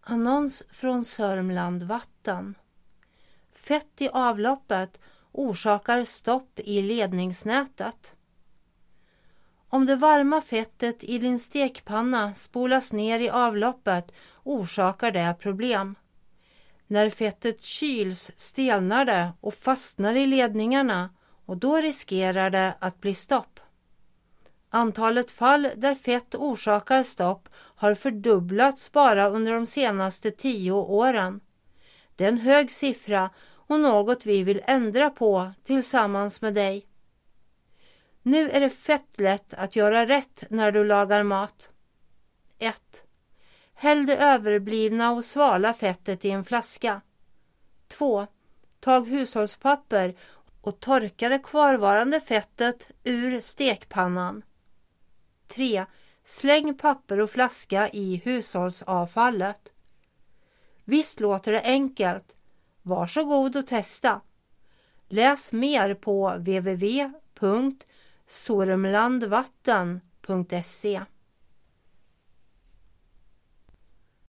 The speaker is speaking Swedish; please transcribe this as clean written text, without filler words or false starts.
Annons från Sörmland Vatten. Fett i avloppet orsakar stopp i ledningsnätet. Om det varma fettet i din stekpanna spolas ner i avloppet orsakar det problem. När fettet kyls stelnar det och fastnar i ledningarna och då riskerar det att bli stopp. Antalet fall där fett orsakar stopp har fördubblats bara under de senaste 10 åren. Det är en hög siffra och något vi vill ändra på tillsammans med dig. Nu är det fett lätt att göra rätt när du lagar mat. 1. Häll det överblivna och svala fettet i en flaska. 2. Tag hushållspapper och torka det kvarvarande fettet ur stekpannan. 3. Släng papper och flaska i hushållsavfallet. Visst låter det enkelt. Varsågod och testa. Läs mer på www.sormlandvatten.se.